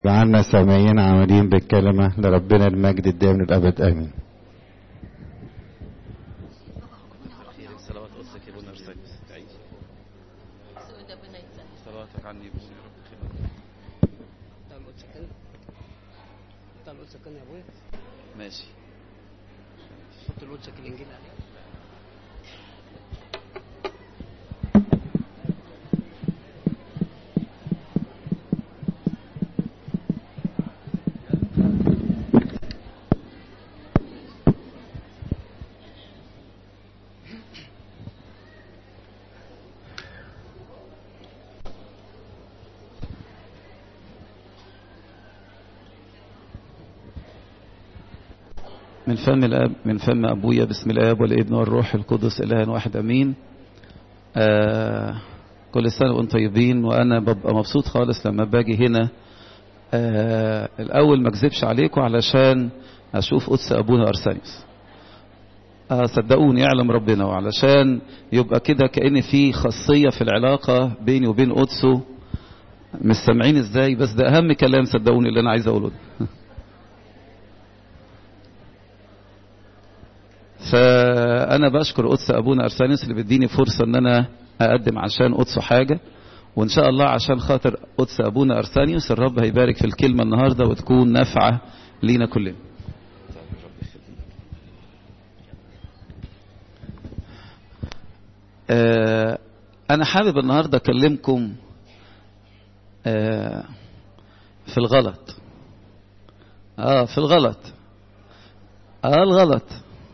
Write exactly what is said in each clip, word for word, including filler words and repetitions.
جعلنا سامعين عاملين بالكلمة لربنا المجد الدائم للأبد آمين. صلواتك عني يكون يا رب خير. تعالوا سكن تعالوا سكن يا ابويا. ماشي. حط الواد سكن الانجيل عليه. من فم الاب من فم ابويا باسم الاب والابن والروح القدس اله واحد امين. آه كل سنه وانتم طيبين. وانا ببقى مبسوط خالص لما باجي هنا. آه الاول ما اكذبش عليكم علشان اشوف قدس ابونا ارسانيوس. آه صدقوني يعلم ربنا، وعلشان يبقى كده كأن في خاصيه في العلاقه بيني وبين قدسه. مش سامعين ازاي؟ بس ده اهم كلام صدقوني اللي انا عايز اقوله ده. فأنا بشكر قدس أبونا أرسانيوس اللي بيديني فرصة أن أنا أقدم عشان قدسه حاجة، وإن شاء الله عشان خاطر قدس أبونا أرسانيوس الرب هيبارك في الكلمة النهاردة وتكون نافعة لينا كلنا. آه أنا حابب النهاردة أكلمكم آه في الغلط. آه في الغلط آه الغلط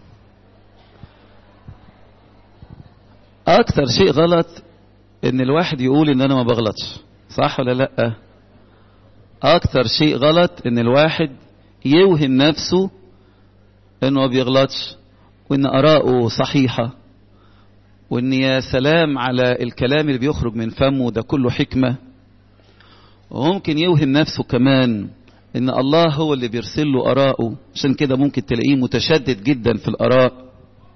اكتر شيء غلط ان الواحد يقول ان انا ما بغلطش، صح ولا لا؟ اكتر شيء غلط ان الواحد يوهم نفسه انه ما بيغلطش وان اراءه صحيحة وان يا سلام على الكلام اللي بيخرج من فمه ده كله حكمة. وممكن يوهم نفسه كمان ان الله هو اللي بيرسل له اراءه، عشان كده ممكن تلاقيه متشدد جدا في الاراء.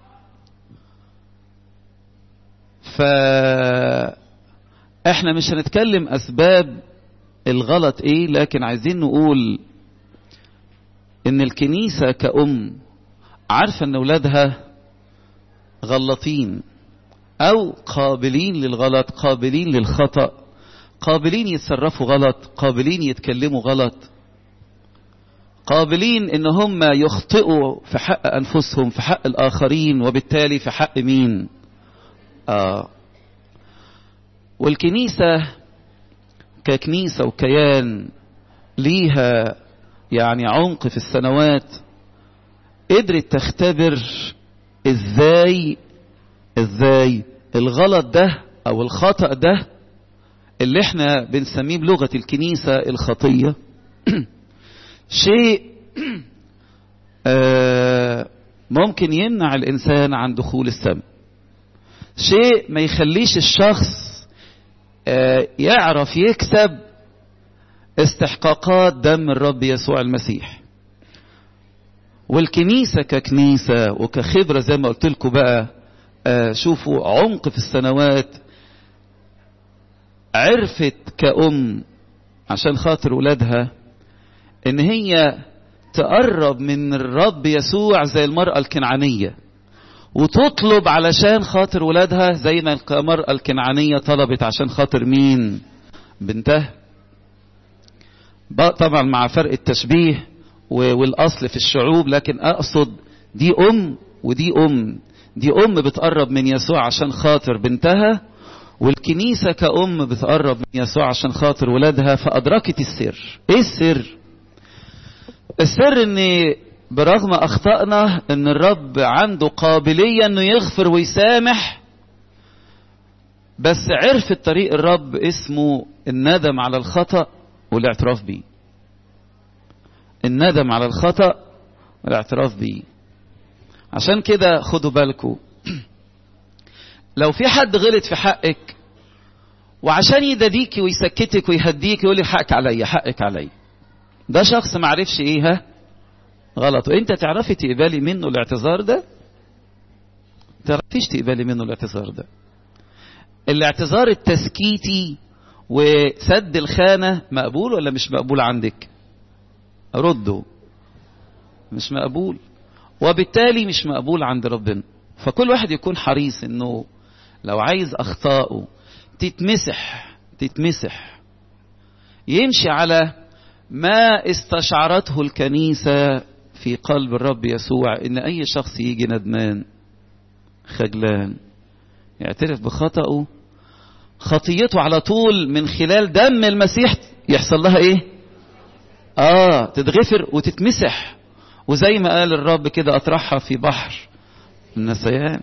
فاحنا مش هنتكلم اسباب الغلط ايه، لكن عايزين نقول ان الكنيسة كأم عارفة ان اولادها غلطين او قابلين للغلط، قابلين للخطأ، قابلين يتصرفوا غلط، قابلين يتكلموا غلط، قابلين ان هم يخطئوا في حق انفسهم في حق الاخرين وبالتالي في حق مين؟ آه. والكنيسة ككنيسة وكيان ليها يعني عمق في السنوات، قدرت تختبر ازاي ازاي الغلط ده او الخطأ ده اللي احنا بنسميه بلغة الكنيسة الخطية شيء آه ممكن يمنع الانسان عن دخول السماء، شيء ما يخليش الشخص آه يعرف يكسب استحقاقات دم الرب يسوع المسيح. والكنيسة ككنيسة وكخبرة زي ما قلت لكم بقى، آه شوفوا عمق في السنوات، عرفت كأم عشان خاطر ولادها ان هي تقرب من الرب يسوع زي المرأة الكنعانية، وتطلب علشان خاطر ولادها زي ما المرأة الكنعانية طلبت عشان خاطر مين؟ بنتها. طبعا مع فرق التشبيه والأصل في الشعوب، لكن أقصد دي أم ودي أم، دي أم بتقرب من يسوع عشان خاطر بنتها، والكنيسة كأم بتقرب من يسوع عشان خاطر ولادها. فأدركت السر. إيه السر؟ السر ان برغم اخطائنا ان الرب عنده قابلية انه يغفر ويسامح، بس عرفت طريق الرب اسمه الندم على الخطأ والاعتراف بيه. الندم على الخطأ والاعتراف بيه. عشان كده خدوا بالكم، لو في حد غلط في حقك وعشان يداديك ويسكتك ويهديك يقول لي حقك عليا حقك عليا، ده شخص معرفش ايه ها غلط. وانت تعرفي تقبلي منه الاعتذار ده؟ تعرفيش تقبلي منه الاعتذار ده. الاعتذار التسكيتي وسد الخانة مقبول ولا مش مقبول عندك؟ رده. مش مقبول، وبالتالي مش مقبول عند ربنا. فكل واحد يكون حريص انه لو عايز اخطائه تتمسح تتمسح يمشي على ما استشعرته الكنيسة في قلب الرب يسوع، ان اي شخص يجي ندمان خجلان يعترف بخطأه، خطيته على طول من خلال دم المسيح يحصل لها ايه؟ اه تتغفر وتتمسح، وزي ما قال الرب كده اطرحها في بحر النسيان.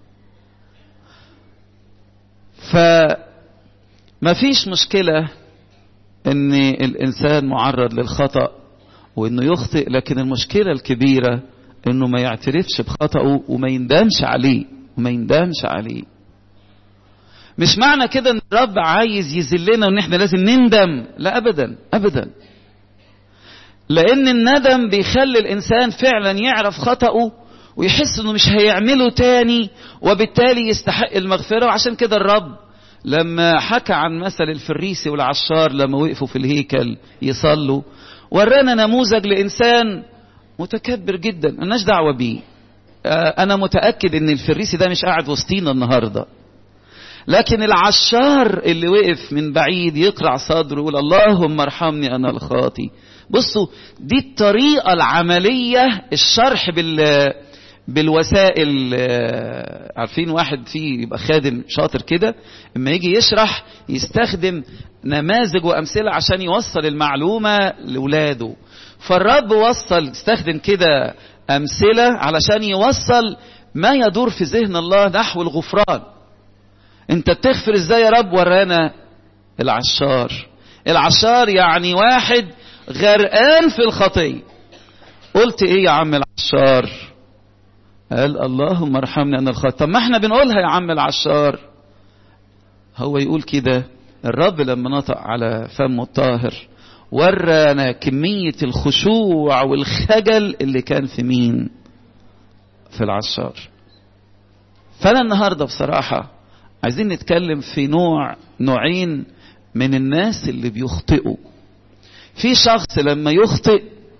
فما فيش مشكلة ان الانسان معرض للخطأ وانه يخطئ، لكن المشكلة الكبيرة انه ما يعترفش بخطأه وما يندمش عليه وما يندمش عليه. مش معنى كده ان الرب عايز يذلنا وان احنا لازم نندم، لا ابدا ابدا، لان الندم بيخلي الانسان فعلا يعرف خطأه ويحس انه مش هيعمله تاني، وبالتالي يستحق المغفرة. وعشان كده الرب لما حكى عن مثل الفريسي والعشار لما وقفوا في الهيكل يصلوا، ورانا نموذج لإنسان متكبر جدا مالناش دعوة بيه. أنا متأكد إن الفريسي ده مش قاعد وسطينا النهاردة، لكن العشار اللي وقف من بعيد يقرع صدره ويقول اللهم ارحمني أنا الخاطي. بصوا دي الطريقة العملية، الشرح بال بالوسائل. عارفين واحد فيه يبقى خادم شاطر كده اما يجي يشرح يستخدم نماذج وامثله عشان يوصل المعلومه لاولاده. فالرب وصل استخدم كده امثله علشان يوصل ما يدور في ذهن الله نحو الغفران. انت بتغفر ازاي يا رب؟ ورانا العشار. العشار يعني واحد غرقان في الخطيه. قلت ايه يا عم العشار؟ قال اللهم ارحمني انا الخاطئ. طب ما احنا بنقولها يا عم العشار. هو يقول كده الرب لما نطق على فمه الطاهر ورانا كمية الخشوع والخجل اللي كان في مين؟ في العشار. فانا النهاردة بصراحة عايزين نتكلم في نوع نوعين من الناس اللي بيخطئوا. في شخص لما يخطئ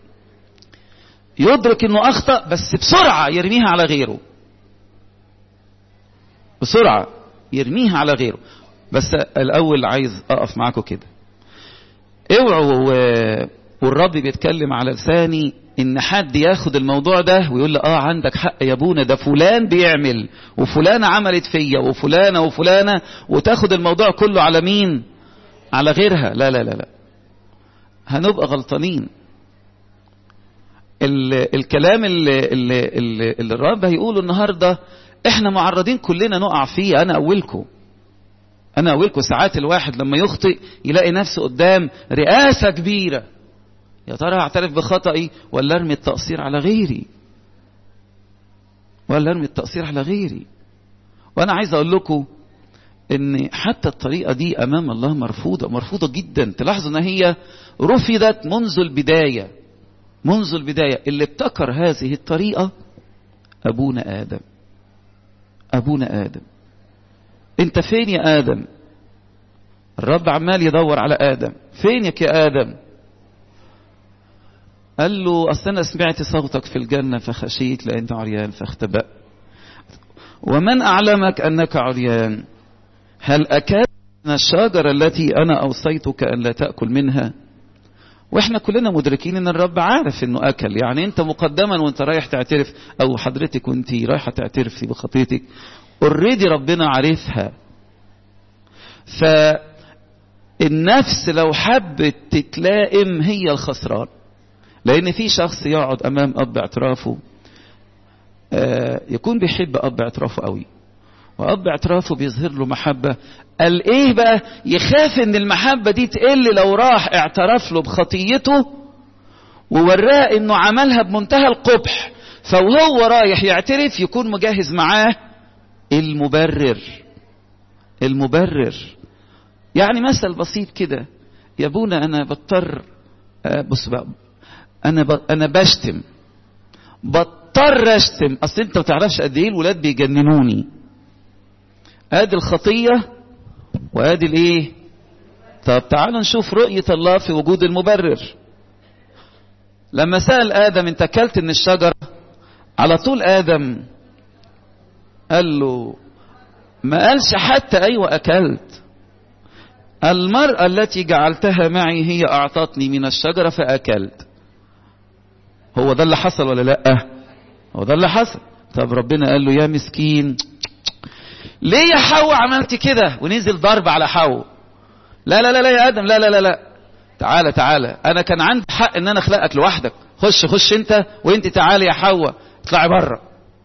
يدرك انه اخطأ بس بسرعة يرميها على غيره، بسرعة يرميها على غيره. بس الاول عايز اقف معاكم كده، اوعوا والرب بيتكلم على لساني ان حد ياخد الموضوع ده ويقول لي اه عندك حق يا ابونا، ده فلان بيعمل وفلانة عملت فيا وفلانة وفلانة، وتاخد الموضوع كله على مين؟ على غيرها. لا لا لا لا، هنبقى غلطانين. الكلام اللي, اللي, اللي, اللي الرب هيقوله النهاردة احنا معرضين كلنا نقع فيه. انا اولكم انا اولكم ساعات الواحد لما يخطئ يلاقي نفسه قدام رئاسة كبيرة، يا ترى اعترف بخطئي ولا ارمي التقصير على غيري ولا ارمي التقصير على غيري. وانا عايز اقول لكم ان حتى الطريقة دي امام الله مرفوضة مرفوضة جدا. تلاحظوا ان هي رفضت منذ البداية منذ البداية. اللي ابتكر هذه الطريقة أبونا آدم. أبونا آدم. أنت فين يا آدم؟ الرب عمال يدور على آدم، فينك يا آدم؟ قال له أصل أنا سمعت صوتك في الجنة فخشيت لأنت عريان فاختبأت. ومن أعلمك أنك عريان؟ هل أكلت من الشجرة التي أنا أوصيتك أن لا تأكل منها؟ واحنا كلنا مدركين ان الرب عارف انه اكل. يعني انت مقدما وانت رايح تعترف، او حضرتك وانت رايحه تعترفي بخطيتك، اوريدي ربنا عارفها. فالنفس لو حبت تتلائم هي الخسران، لان في شخص يقعد امام اب اعترافه يكون بيحب اب اعترافه قوي، واب اعترافه بيظهر له محبة. قال ايه بقى؟ يخاف ان المحبة دي تقل لو راح اعترف له بخطيته ووراه انه عملها بمنتهى القبح، فوهو رايح يعترف يكون مجهز معاه المبرر. المبرر يعني مثل بسيط كده، يا ابونا انا بضطر، بص بقى انا ب... انا بشتم، بضطر اشتم، اصل انت ما تعرفش قد ايه الولاد بيجننوني. ادي الخطية وادي الايه؟ طب تعالوا نشوف رؤية الله في وجود المبرر. لما سأل آدم انت اكلت من الشجرة؟ على طول آدم قال له، ما قالش حتى ايوه اكلت، المرأة التي جعلتها معي هي اعطتني من الشجرة فاكلت. هو ده اللي حصل ولا لا؟ هو ده اللي حصل. طب ربنا قال له يا مسكين، ليه يا حواء عملت كده؟ ونزل ضرب على حواء. لا لا لا لا يا ادم، لا لا لا لا، تعالى تعالى، انا كان عندي حق ان انا اخلقك لوحدك، خش خش انت، وانت تعالي يا حواء اطلعي بره.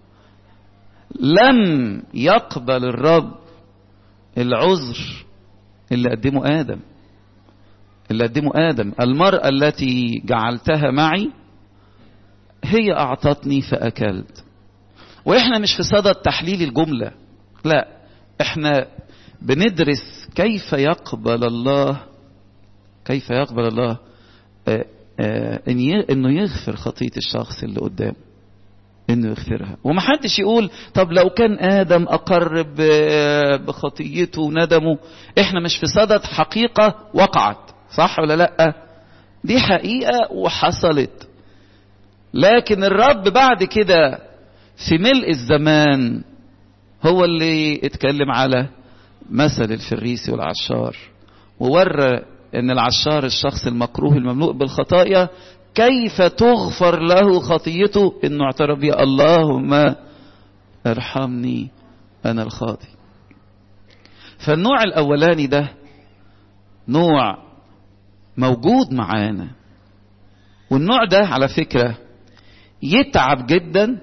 لم يقبل الرب العذر اللي قدمه آدم، اللي قدمه آدم. المرأة التي جعلتها معي هي أعطتني فأكلت. وإحنا مش في صدد تحليل الجملة، لا، إحنا بندرس كيف يقبل الله، كيف يقبل الله آآ آآ إنه يغفر خطية الشخص اللي قدامه، إنه يغفرها. ومحدش يقول طب لو كان آدم أقر بخطيته وندمه. إحنا مش في صدد حقيقة وقعت، صح ولا لأ؟ دي حقيقة وحصلت. لكن الرب بعد كده في ملء الزمان هو اللي اتكلم على مثل الفريسي والعشار، وورى ان العشار الشخص المكروه المملوء بالخطايا كيف تغفر له خطيته، انه اعترف بها، اللهم ارحمني انا الخاطي. فالنوع الاولاني ده نوع موجود معانا، والنوع ده على فكرة يتعب جدا،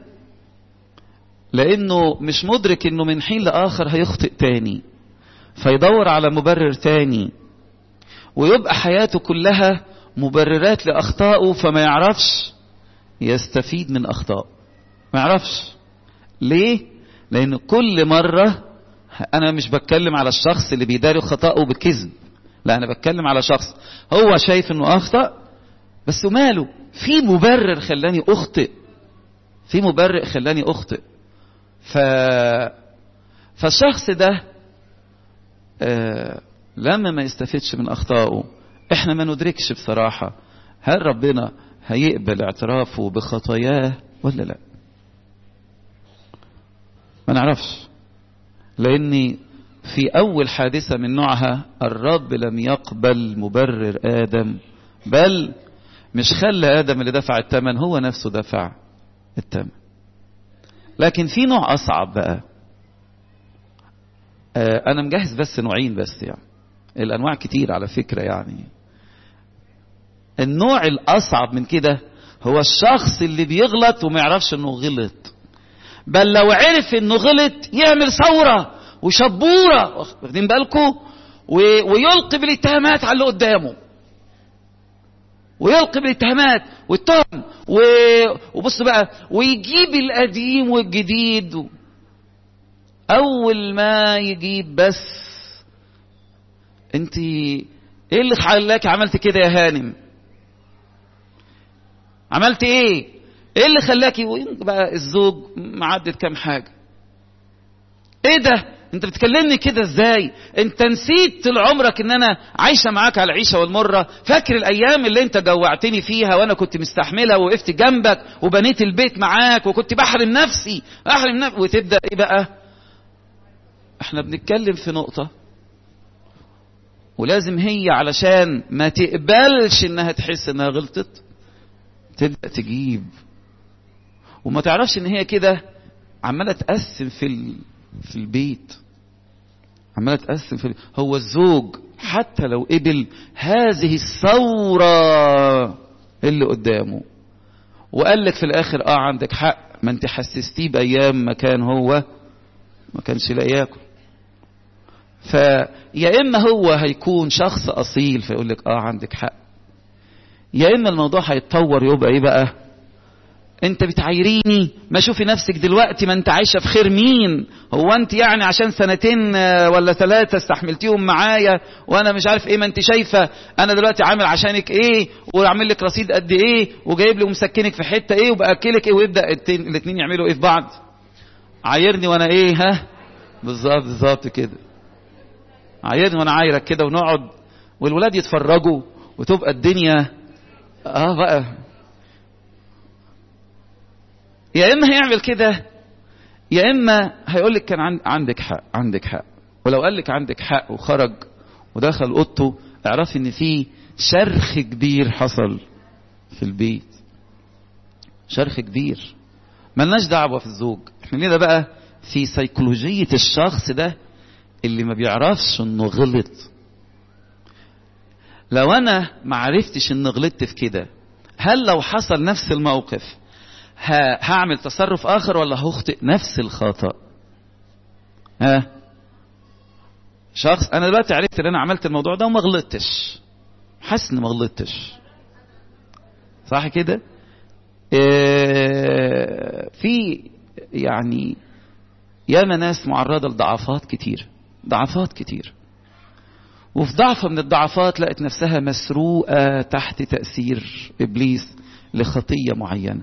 لانه مش مدرك انه من حين لاخر هيخطئ تاني، فيدور على مبرر تاني، ويبقى حياته كلها مبررات لأخطائه، فما يعرفش يستفيد من أخطائه، ما يعرفش. ليه؟ لأن كل مرة، أنا مش بتكلم على الشخص اللي بيداري خطائه بكذب، لا، أنا بتكلم على شخص هو شايف أنه أخطأ، بس ماله، في مبرر خلاني أخطئ، في مبرر خلاني أخطئ. ف... فالشخص ده آه لما ما يستفدش من أخطائه، احنا ما ندركش بصراحة هل ربنا هيقبل اعترافه بخطاياه ولا لا. ما نعرفش، لأن في أول حادثة من نوعها الرب لم يقبل مبرر آدم، بل مش خلى آدم اللي دفع الثمن، هو نفسه دفع الثمن. لكن في نوع أصعب بقى، آه أنا مجهز بس نوعين بس، يعني الأنواع كتير على فكرة. يعني النوع الأصعب من كده هو الشخص اللي بيغلط وما يعرفش انه غلط، بل لو عرف انه غلط يعمل ثورة وشبورة، واخدين بالكم، ويلقي بالاتهامات على اللي قدامه، ويلقي بالاتهامات والتهم، وبص بقى، ويجيب القديم والجديد. اول ما يجيب بس انت ايه اللي خلاك عملت كده يا هانم؟ عملت ايه؟ ايه اللي خلاكي؟ بقى الزوج معدد كام حاجة. ايه ده؟ انت بتكلمني كده ازاي؟ انت نسيت طول عمرك ان انا عايشة معاك على العيشة والمرة؟ فاكر الايام اللي انت جوعتني فيها وانا كنت مستحملها ووقفت جنبك وبنيت البيت معاك وكنت بحرم نفسي احرم نفسي، وتبدأ ايه بقى؟ احنا بنتكلم في نقطة، ولازم هي علشان ما تقبلش انها تحس انها غلطت تبدأ تجيب، وما تعرفش ان هي كده عمالة تقسم في في البيت، عمالة تقسم في ال... هو الزوج حتى لو قبل هذه الثورة اللي قدامه وقال لك في الاخر اه عندك حق، ما انت حسستيه بايام ما كان هو ما كانش لاقياكم. فيا اما هو هيكون شخص اصيل فيقول لك اه عندك حق، يا اما الموضوع هيتطور يبقى ايه بقى؟ انت بتعايريني، ما شوفي نفسك دلوقتي، ما انت عايشه في خير مين؟ هو انت يعني عشان سنتين ولا ثلاثه استحملتيهم معايا وانا مش عارف ايه، ما انت شايفه انا دلوقتي عامل عشانك ايه، وعامل لك رصيد قد ايه، وجايب لي ومسكنك في حته ايه، وباكلك ايه، ويبدا الاثنين يعملوا ايه في بعض؟ عايرني وانا ايه؟ ها بالظبط بالظبط كده، عايرني وانا عايرك كده، ونقعد والولاد يتفرجوا وتبقى الدنيا اه بقى. يا اما هيعمل كده يا اما هيقول لك كان عندك حق عندك حق. ولو قال لك عندك حق وخرج ودخل اوضته اعرفي ان في شرخ كبير حصل في البيت، شرخ كبير. ملناش دعوه في الزوج، احنا ليه ده بقى في سيكولوجيه الشخص ده اللي ما بيعرفش انه غلط. لو انا ما عرفتش ان غلطت في كده، هل لو حصل نفس الموقف هعمل تصرف اخر ولا هخطئ نفس الخطأ؟ ها شخص انا دلوقتي عرفت ان انا عملت الموضوع ده وما غلطتش، حاسس اني ما غلطتش، صح كده؟ اه في يعني ياما ناس معرضة لضعفات كتير، ضعفات كتير، وفي ضعفة من الضعفات لقت نفسها مسروقة تحت تأثير إبليس لخطية معينة.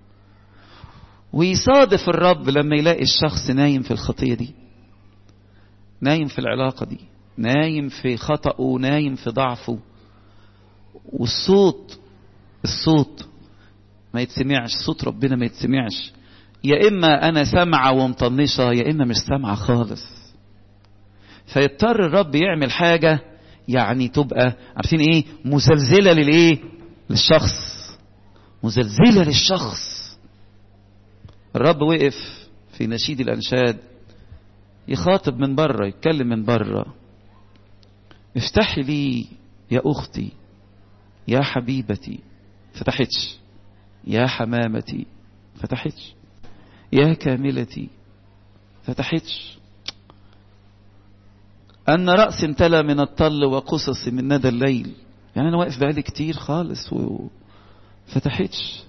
ويصادف الرب لما يلاقي الشخص نايم في الخطية دي، نايم في العلاقة دي، نايم في خطأه، نايم في ضعفه، والصوت الصوت ما يتسمعش، صوت ربنا ما يتسمعش. يا إما أنا سامعة ومطنشة يا إما مش سامعة خالص. فيضطر الرب يعمل حاجة يعني تبقى عارفين ايه، مزلزلة للايه، للشخص، مزلزلة للشخص. الرب وقف في نشيد الأنشاد يخاطب من بره، يتكلم من بره: افتحي لي يا أختي يا حبيبتي، فتحتش. يا حمامتي، فتحتش. يا كاملتي، فتحتش. أن رأس امتلى من الطل وقصص من ندى الليل. يعني أنا واقف بقالي كتير خالص وفتحتش.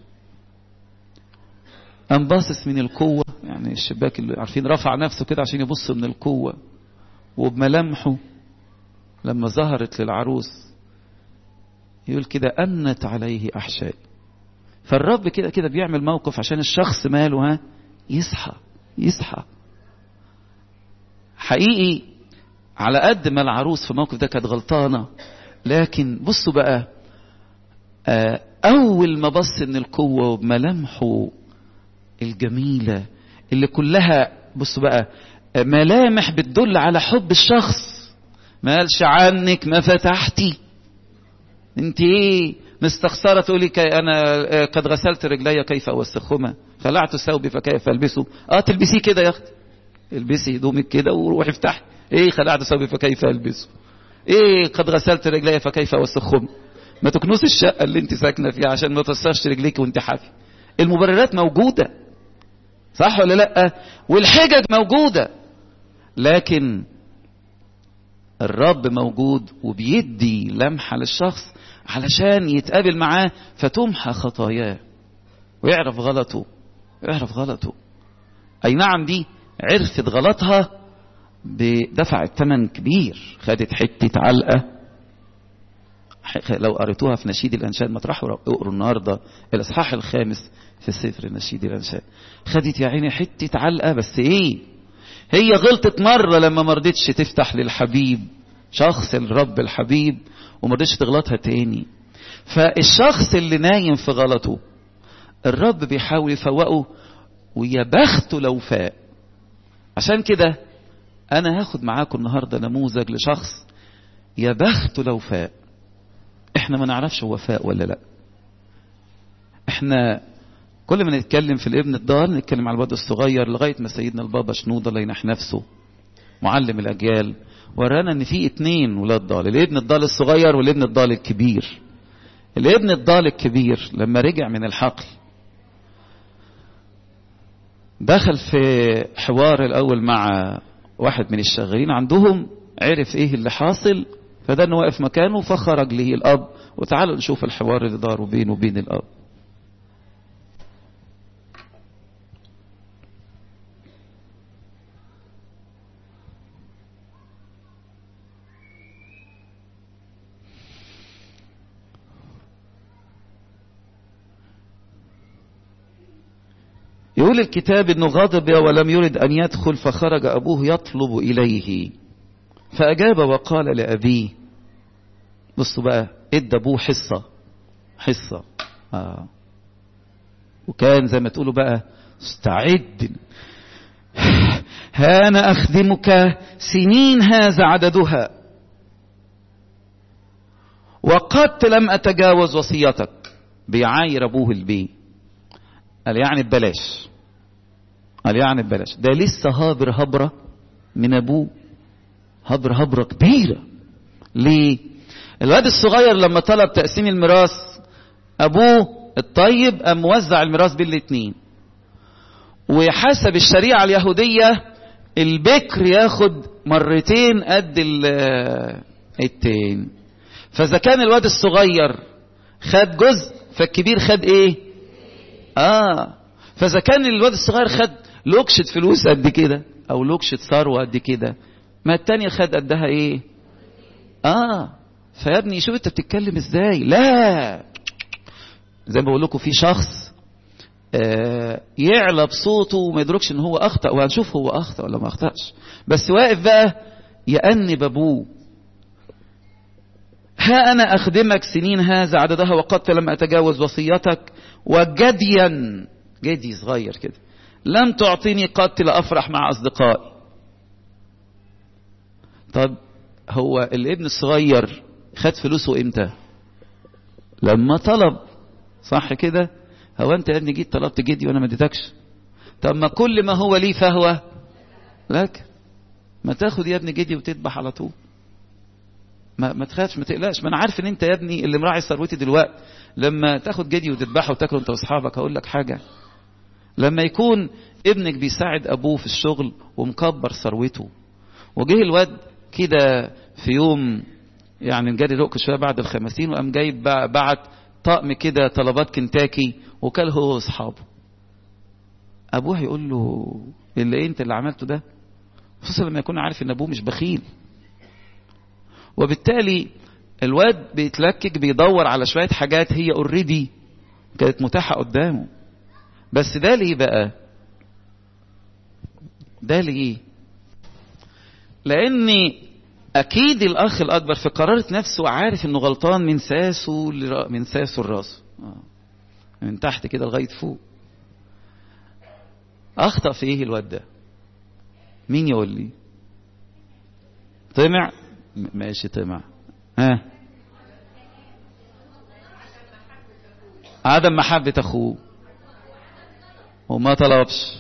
أم باصص من القوة، يعني الشباك اللي عارفين رفع نفسه كده عشان يبص من القوة، وبملامحه لما ظهرت للعروس يقول كده: أنت عليه أحشائي. فالرب كده كده بيعمل موقف عشان الشخص ماله ها يصحى يصحى حقيقي. على قد ما العروس في الموقف ده كانت غلطانة، لكن بصوا بقى، أول ما بص من القوة وبملامحه الجميلة اللي كلها بصوا بقى ملامح بتدل على حب الشخص، ما قالش عنك ما فتحتي انت ايه مستخسرة تقولي انا قد غسلت رجلي كيف اوسخهما، خلعت ثوبي فكيف البسه. اه تلبسيه كده يا اختي، البسي هدومك كده وروحي افتحي. ايه خلعت ثوبي فكيف البسه؟ ايه قد غسلت رجلي فكيف اوسخهما؟ ما تكنسي الشقة اللي انت ساكنة فيها عشان ما توسخش رجليك وانت حافي. المبررات موجودة، صح ولا لا؟ والحجج موجودة، لكن الرب موجود وبيدي لمحة للشخص علشان يتقابل معاه فتمحى خطاياه ويعرف غلطه، يعرف غلطه. اي نعم دي عرفت غلطها بدفع ثمن كبير، خدت حتة علقة. لو قريتوها في نشيد الأنشاد، ما تروحوا اقروا النهارده الإصحاح الخامس في سفر نشيد الأنشاد، خدت يا عيني حتة علقة. بس ايه، هي غلطت مرة لما ما رضتش تفتح للحبيب، شخص الرب الحبيب، وما رضتش تغلطها تاني. فالشخص اللي نايم في غلطه الرب بيحاول يفوقه، ويا بخته لو فاق. عشان كده انا هاخد معاكم النهارده نموذج لشخص يا بخته لو فاق. احنا ما نعرفش هو فاق ولا لا. احنا كل ما نتكلم في الابن الضال نتكلم على الواد الصغير، لغايه ما سيدنا البابا شنودة الله ينح نفسه معلم الاجيال ورانا ان في اتنين ولاد ضال، الابن الضال الصغير والابن الضال الكبير. الابن الضال الكبير لما رجع من الحقل دخل في حوار الاول مع واحد من الشغالين عندهم، عرف ايه اللي حاصل، فده انه واقف مكانه فخرج له الاب. وتعالوا نشوف الحوار اللي دار بينه وبين الاب. يقول الكتاب انه غضب ولم يرد ان يدخل، فخرج ابوه يطلب اليه، فاجاب وقال لابيه: بصوا بقى، ادى ابوه حصة حصة آه. وكان زي ما تقولوا بقى استعد، ها أنا أخدمك سنين هذا عددها وقد لم أتجاوز وصيتك. بيعاير أبوه البي، قال يعني ببلاش، قال يعني ببلاش. ده لسه هابر هبرة من أبوه، هبر هبرة كبيرة. ليه؟ الواد الصغير لما طلب تقسيم الميراث، أبوه الطيب قام موزع الميراث بين الاتنين، وحسب الشريعة اليهودية البكر ياخد مرتين قد التين. فإذا كان الواد الصغير خد جزء، فالكبير خد ايه؟ اه فإذا كان الواد الصغير خد لوكشة فلوس قد كده او لوكشة ثروة قد كده، ما التاني خد قدها ايه؟ اه فيا ابني شوف انت بتتكلم ازاي. لا، زي ما بقول لكم في شخص آه يعلى بصوته وما يدركش ان هو اخطأ، وهنشوف هو اخطأ ولا ما اخطأش، بس واقف بقى يأنب ابوه. ها أنا أخدمك سنين هذا عددها وقد لم أتجاوز وصيتك، وجديا جدي صغير كده لم تعطيني قد لأفرح مع أصدقائي. طب هو الابن الصغير خد فلوسه امتى؟ لما طلب، صح كده؟ هو انت يا ابني جيت طلبت جدي وانا ما اديتكش؟ طب ما كل ما هو ليه فهو لك، ما تاخد يا ابني جدي وتذبح على طول، ما ما تخافش ما تقلقش. ما انا عارف ان انت يا ابني اللي مراعي ثروتي دلوقتي، لما تاخد جدي وتذبحه وتاكله انت واصحابك. هقول لك حاجه، لما يكون ابنك بيساعد ابوه في الشغل ومكبر ثروته، وجه الواد كده في يوم يعني جاري رقك شويه بعد الخمسين، وقام جايب بعت طقم كده طلبات كنتاكي وكل هو واصحابه، ابوه هيقول له اللي إيه انت اللي عملته ده؟ خصوصا لما يكون عارف ان ابوه مش بخيل. وبالتالي الواد بيتلكك، بيدور على شوية حاجات هي اوريدي كانت متاحة قدامه. بس ده ليه بقى؟ ده ليه؟ لان اكيد الاخ الاكبر في قرارة نفسه عارف انه غلطان من ساسه من ساسه الراس من تحت كده لغاية فوق. اخطأ في ايه الواد ده؟ مين يقول لي؟ طمع؟ ماشي طمع. ها، عدم محبة اخوه وما طلبش.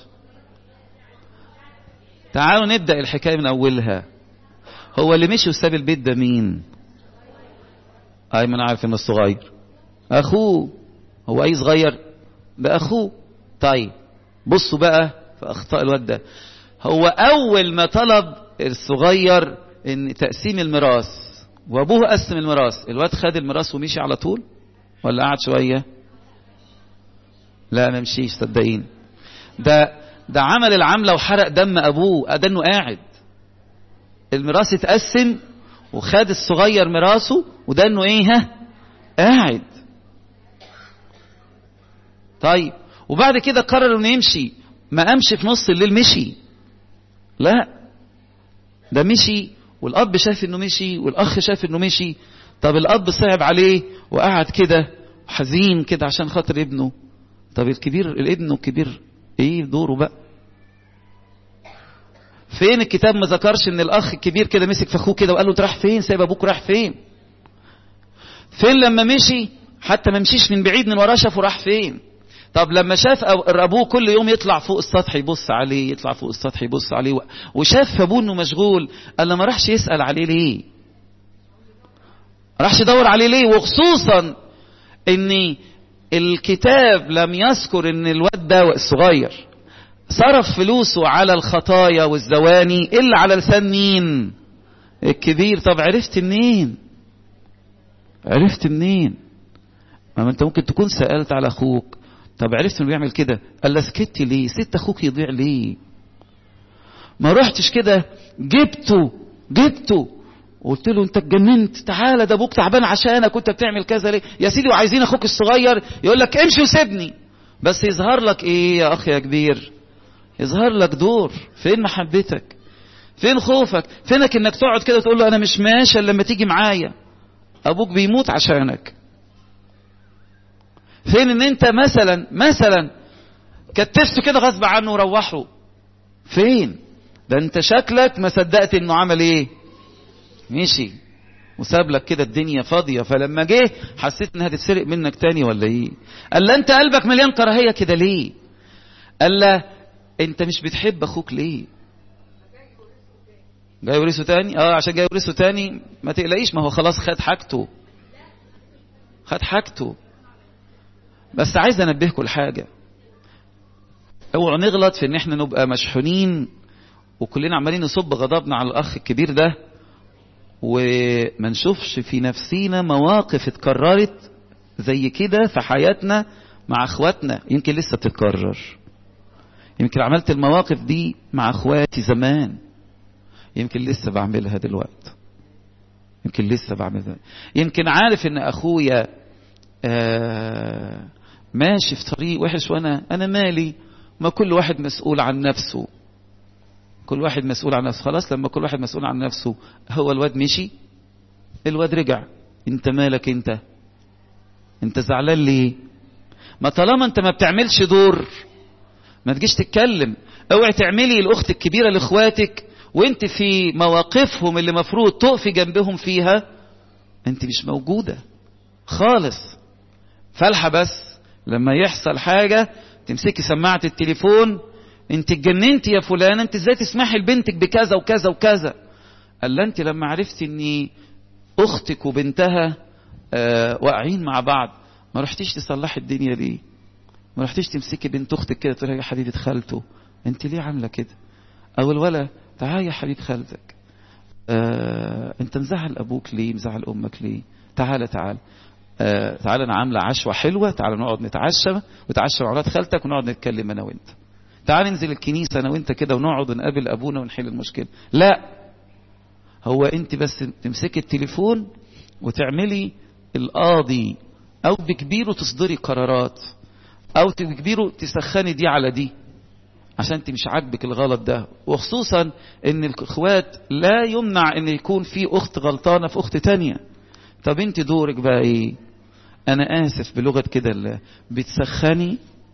تعالوا نبدأ الحكاية من اولها. هو اللي مشي وساب البيت ده مين؟ ايمن عارف ان الصغير اخوه. هو اي صغير؟ ده اخوه. طيب بصوا بقى في اخطاء الواد ده. هو اول ما طلب الصغير ان تقسيم الميراث وابوه قسم الميراث، الواد خد الميراث ومشي على طول ولا قعد شويه؟ لا ما مشيش صدقين. ده ده عمل العمله وحرق دم ابوه، ده انه قاعد. الميراث اتقسم وخد الصغير ميراثه، وده انه ايه؟ ها، قاعد. طيب وبعد كده قرر انه يمشي، ما قامش في نص الليل مشي، لا ده مشي والاب شاف انه مشي والاخ شاف انه مشي. طب الاب صعب عليه وقعد كده حزين كده عشان خاطر ابنه. طب الكبير الابن الكبير ايه دوره بقى؟ فين الكتاب ما ذكرش ان الاخ الكبير كده مسك في اخوه كده وقال له انت رايح فين؟ سايب ابوك رايح فين؟ فين لما مشي؟ حتى ما مشيش من بعيد، من وراه شافه راح فين. طب لما شاف ابوه كل يوم يطلع فوق السطح يبص عليه، يطلع فوق السطح يبص عليه، وشاف ابوه انه مشغول، قال ما راحش يسأل عليه ليه؟ راحش يدور عليه ليه؟ وخصوصا ان الكتاب لم يذكر ان الواد ده الصغير صرف فلوسه على الخطايا والزواني الا على لسان مين؟ الكبير. طب عرفت منين؟ عرفت منين؟ ما انت ممكن تكون سألت على اخوك، طب عرفت انه بيعمل كده، قال لا سكت ليه؟ سيت اخوك يضيع ليه؟ ما رحتش كده جبته جبته وقلت له انت اتجننت، تعالى ده ابوك تعبان عشانك كنت بتعمل كذا ليه يا سيدي؟ وعايزين اخوك الصغير يقول لك امشي وسيبني. بس يظهر لك ايه يا اخ يا كبير؟ يظهر لك دور. فين محبتك؟ فين خوفك؟ فينك انك تقعد كده تقول له انا مش ماشي الا لما تيجي معايا؟ ابوك بيموت عشانك. فين ان انت مثلا مثلا كتفته كده غصب عنه وروحه؟ فين؟ ده انت شكلك ما صدقت انه عمل ايه، مشي وساب لك كده الدنيا فاضيه. فلما جه حسيت انها تتسرق منك تاني ولا ايه؟ قال لا انت قلبك مليان كراهيه كده ليه؟ قال لا انت مش بتحب اخوك ليه؟ جاي يورثه تاني؟ اه عشان جاي يورثه تاني ما تقلقيش، ما هو خلاص خد حاجته، خد حاجته. بس عايز انبهكم لحاجه، اوعوا نغلط في ان احنا نبقى مشحونين وكلنا عمالين نصب غضبنا على الاخ الكبير ده، وما نشوفش في نفسينا مواقف اتكررت زي كده في حياتنا مع اخواتنا. يمكن لسه بتتكرر، يمكن عملت المواقف دي مع اخواتي زمان، يمكن لسه بعملها دلوقتي، يمكن لسه بعملها. يمكن عارف ان اخويا آه ماشي في طريق وحش وانا انا مالي، ما كل واحد مسؤول عن نفسه، كل واحد مسؤول عن نفسه. خلاص لما كل واحد مسؤول عن نفسه، هو الواد مشي، الواد رجع، انت مالك؟ انت انت زعلان ليه؟ ما طالما انت ما بتعملش دور ما تجيش تتكلم. اوعي تعملي الاخت الكبيره لاخواتك وانت في مواقفهم اللي مفروض تقفي جنبهم فيها انت مش موجوده خالص. فالحة بس لما يحصل حاجه تمسكي سماعه التليفون، انت اتجننتي يا فلانه، انت ازاي تسمحي لبنتك بكذا وكذا وكذا؟ قال لا انت لما عرفتي ان اختك وبنتها آه واقعين مع بعض ما رحتيش تصلحي الدنيا ليه؟ ما رحتيش تمسكي بنت اختك كده تقولي يا حبيبه خالته انت ليه عامله كده؟ او الولا تعال يا حبيب خالتك آه انت مزعل ابوك ليه؟ مزعل امك ليه؟ تعالى تعالى آه تعالى انا عامله عشوه حلوه، تعالى نقعد نتعشى وتعشى مع اولاد خالتك ونقعد نتكلم انا وانت. تعال ننزل الكنيسه انا وانت كده ونقعد نقابل ابونا ونحل المشكله. لا، هو انت بس تمسكي التليفون وتعملي القاضي او بكبيره تصدري قرارات او بكبيره تسخني دي على دي عشان انت مش عاجبك الغلط ده. وخصوصا ان الاخوات لا يمنع ان يكون في اخت غلطانه في اخت تانية. طب انت دورك بقى ايه؟ انا اسف بلغه كده اللي بتسخني،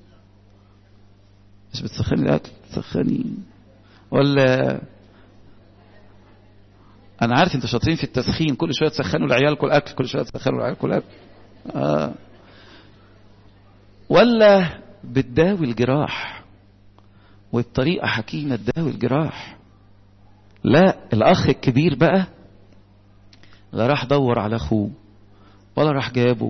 مش بتسخني الاكل، بتسخني ولا انا عارف انتوا شاطرين في التسخين، كل شويه تسخنوا لعيالكم الاكل، كل شويه تسخنوا لعيالكم الاكل آه. ولا بتداوي الجراح وبطريقه حكيمه تداوي الجراح. لا، الاخ الكبير بقى لا راح دور على اخوه ولا راح جابه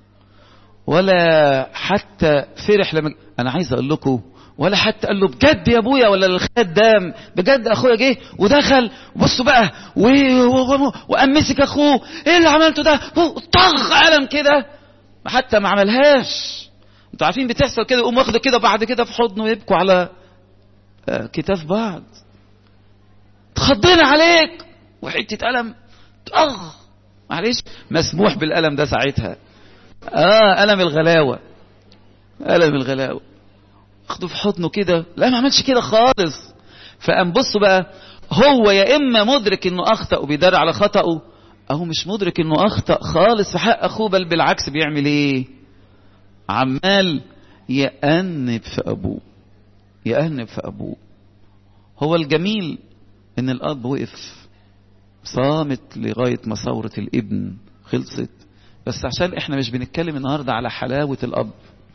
ولا حتى فرح لما انا عايز اقول لكم، ولا حتى قال له بجد يا ابويا ولا الخدام بجد اخويا جه ودخل بصوا بقى وقام مسك اخوه ايه اللي عملته ده طخ قلم كده، حتى ما عملهاش. انتوا عارفين بتحصل كده، يقوم واخده كده بعد كده في حضنه ويبكوا على كتاف بعض. اتخضينا عليك وحته قلم طخ، معلش مسموح بالقلم ده ساعتها اه قلم الغلاوه، قلم الغلاوه اخده في حضنه كده. لا ما عملش كده خالص. فقام بصوا بقى، هو يا اما مدرك انه اخطأ وبيدار على خطأه، او مش مدرك انه اخطأ خالص في حق اخوه، بل بالعكس بيعمل ايه؟ عمال يأنب في ابوه، يأنب في ابوه. هو الجميل ان الاب وقف صامت لغاية ما ثورة الابن خلصت. بس عشان احنا مش بنتكلم النهاردة على حلاوة الاب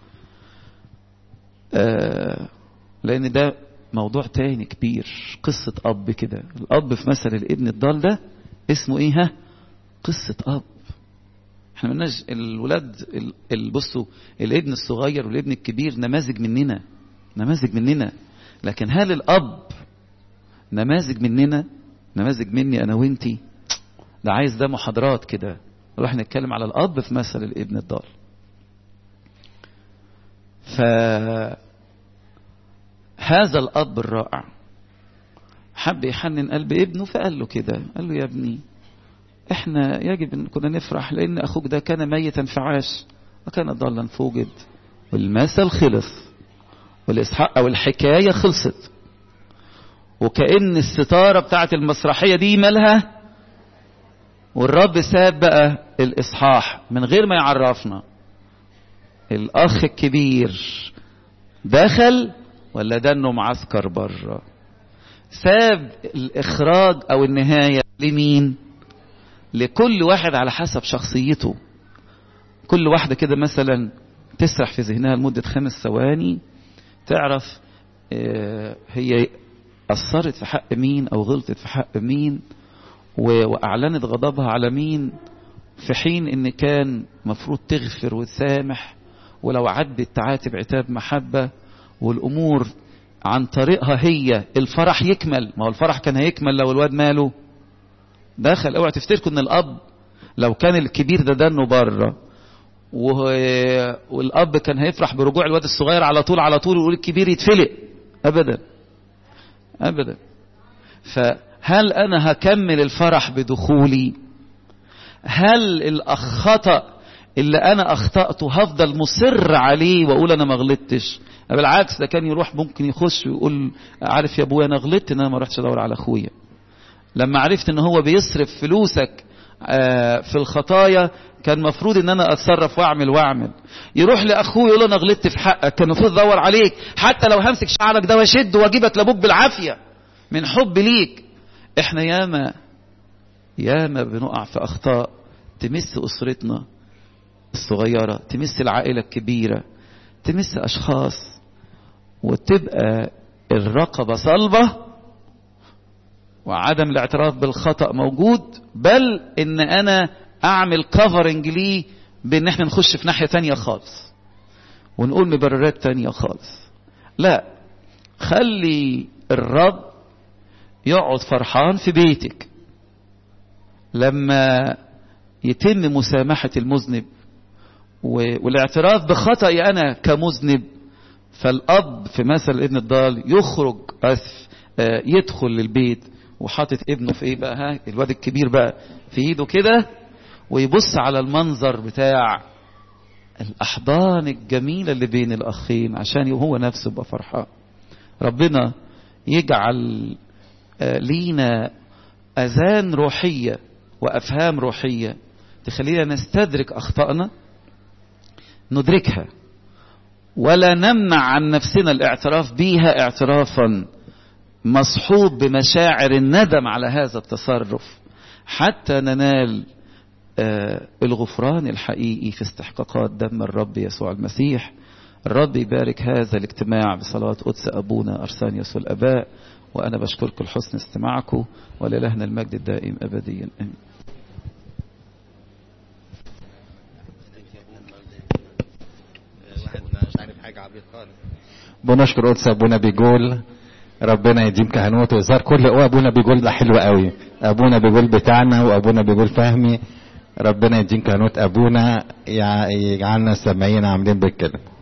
آه لان ده موضوع تاني كبير، قصة اب كده. الاب في مثل الابن الضال ده اسمه ايه؟ ها، قصة اب. احنا ملناش الولاد بصوا الابن الصغير والابن الكبير نماذج مننا، نماذج مننا. لكن هل الاب نماذج مننا، نماذج مني انا وانتي؟ ده عايز ده محاضرات كده نروح نتكلم على الاب في مثل الابن الضال. فهذا الاب الرائع حب يحنن قلب ابنه، فقال له كده، قال له يا ابني احنا يجب ان كنا نفرح لان اخوك ده كان ميتا فعاش وكان ضالا فوجد، والمثل خلص والاسحاق او الحكايه خلصت. وكأن الستاره بتاعت المسرحيه دي مالها والرب ساب بقى الإصحاح من غير ما يعرفنا الأخ الكبير دخل ولا دنه معسكر بره. ساب الإخراج أو النهاية لمين؟ لكل واحد على حسب شخصيته. كل واحدة كده مثلا تسرح في ذهنها لمدة خمس ثواني تعرف هي أثرت في حق مين أو غلطت في حق مين وأعلنت غضبها على مين، في حين إن كان مفروض تغفر وتسامح، ولو عدت تعاتب عتاب محبة، والأمور عن طريقها هي الفرح يكمل. ما هو الفرح كان هيكمل لو الواد ماله دخل. اوعى تفتكروا ان الاب لو كان الكبير ده دنه بره والاب كان هيفرح برجوع الواد الصغير على طول على طول ويقول الكبير يتفلق. ابدا ابدا. فهل انا هكمل الفرح بدخولي؟ هل الخطأ اللي انا اخطأته هفضل مصر عليه واقول انا ما غلطتش؟ بالعكس، ده كان يروح ممكن يخش ويقول عارف يا ابويا انا غلطت ان انا ما رحتش ادور على اخويا. لما عرفت ان هو بيصرف فلوسك في الخطايا كان مفروض ان انا اتصرف واعمل واعمل. يروح لاخوه يقول انا غلطت في حقك، كان المفروض ادور عليك، حتى لو همسك شعرك ده واشد واجيبك لابوك بالعافيه من حب ليك. احنا ياما ياما بنقع في اخطاء تمس اسرتنا الصغيره، تمس العائله الكبيره، تمس اشخاص، وتبقى الرقبه صلبه وعدم الاعتراف بالخطأ موجود، بل ان انا اعمل كفرنج ليه بان احنا نخش في ناحية تانية خالص ونقول مبررات تانية خالص. لا، خلي الرب يقعد فرحان في بيتك لما يتم مسامحة المذنب والاعتراف بخطأي انا كمذنب. فالاب في مثل ابن الضال يخرج اسف يدخل للبيت وحاطط ابنه في ايه بقى، ها الواد الكبير بقى في ايده كده، ويبص على المنظر بتاع الاحضان الجميلة اللي بين الاخين عشان هو نفسه يبقى فرحان. ربنا يجعل لينا اذان روحية وافهام روحية تخلينا نستدرك اخطائنا، ندركها ولا نمنع عن نفسنا الاعتراف بيها اعترافا مصحوب بمشاعر الندم على هذا التصرف، حتى ننال آه الغفران الحقيقي في استحقاقات دم الرب يسوع المسيح. الرب يبارك هذا الاجتماع بصلاة قدس أبونا أرسانيوس الآباء، وأنا بشكركم لحسن استماعكم، ولإلهنا المجد الدائم أبديا آمين. بنشكر قدس أبونا بيقول ربنا يديم كهنوته ويظهر كل قوة. ابونا بيقول ده حلو قوي، ابونا بيقول بتاعنا وابونا بيقول فهمي. ربنا يديم كهنوت ابونا يجعلنا سامعين عاملين بالكلمة.